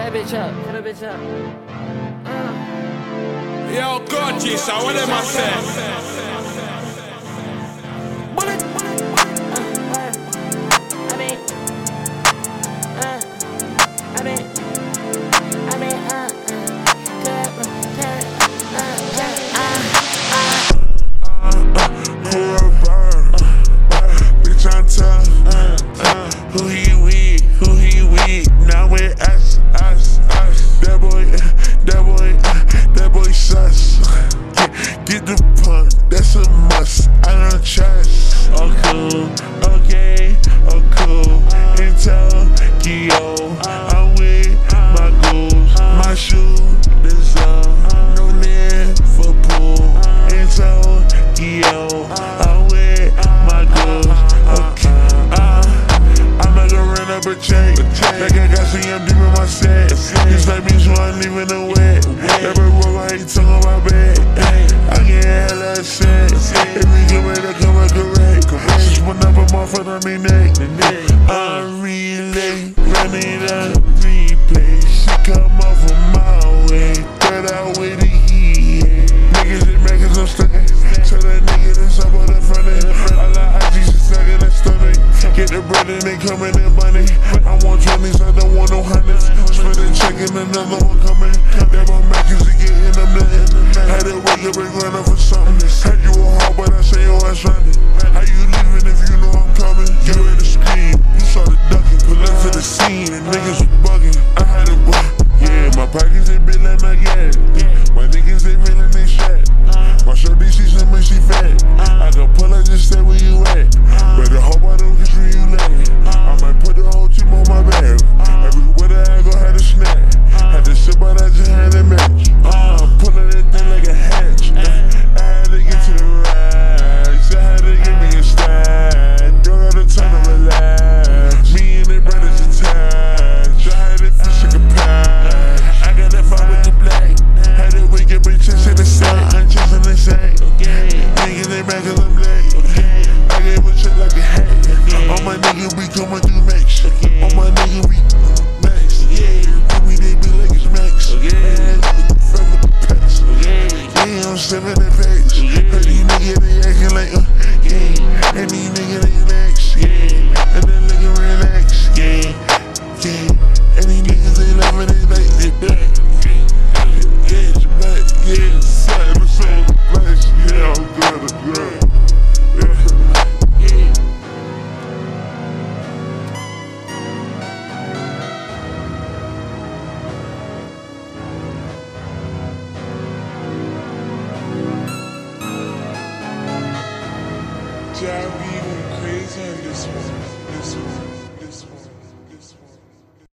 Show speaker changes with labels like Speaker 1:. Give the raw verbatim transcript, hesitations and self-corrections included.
Speaker 1: that bitch up, cut that bitch up. Uh.
Speaker 2: Yo, gorgeous, so what am I saying?
Speaker 1: Bullet, bullet, bullet. Uh, uh. I mean, uh, I mean, I mean, uh, uh, cut, cut, uh,
Speaker 3: uh, bitch, I'm tough. Who he with? Who he with? Now with us, us, us. That boy, that boy, that boy sus. Get, get the punk, that's a must. I don't trust. Oh cool, okay, oh cool. Intel, Gio, I'm with my goals, my shoe, this uh, no need for pool. Intel, Gio, I'm with my goals. Okay, uh, I'm not gonna run up a check. Like I got C M D in my set. It's like me, so I'm leaving the wet. Every roll I ain't tongue on my bed. I get hella set. If we get ready to come and correct, just one up a motherfucker on their neck. I'm relay, running up replay. She come off of my way. Thread out with the heat. Niggas that making some stuck. Tell that nigga that's up on the front end. All the I Gs is stuck in the stomach. Get the bread and they coming in money. I want twenties, I don't want no hundreds. Spend a check and another one coming. That my Mac is getting them nothing. Had to wake up and run up for something. Had you a hard, but I say your ass running. How you leaving if you know I'm coming? You ready to scream, you saw the ducking. Pull up to the scene and niggas was bugging. I had to work, yeah, my pockets they been like my gas. My niggas they feeling they shit. My shorty she slim and she fat. I can pull up, just stay where you at. Better hope I don't get where you lay. I might put the whole team on my back. Everywhere I go had a snack. Had to sip but I just had a match. I'm pulling that thing like a hatch. I had to get to the racks. I had to give me a stack. Don't have the time to relax. Me and the brothers attached. I had to fish like a patch. I got that fight with the black. Had to wake up and chest in the sack. I'm chasing the sack. Niggas they back cause I'm late. I gave a shit like a hat. All my niggas be coming through max. All my niggas be max. Yeah, me they be like it's max. Yeah, fuck with the pets. Yeah, I'm seven and pace. Heard these niggas they acting like uh, yeah. And these niggas they relax. Yeah, and then nigga relax. Yeah, yeah. And these niggas they loving they like they black. Yeah, it's black. Yeah, side of soul black. Yeah, I'm good. I'm good. Jab, you going crazy on this one, this one, this one.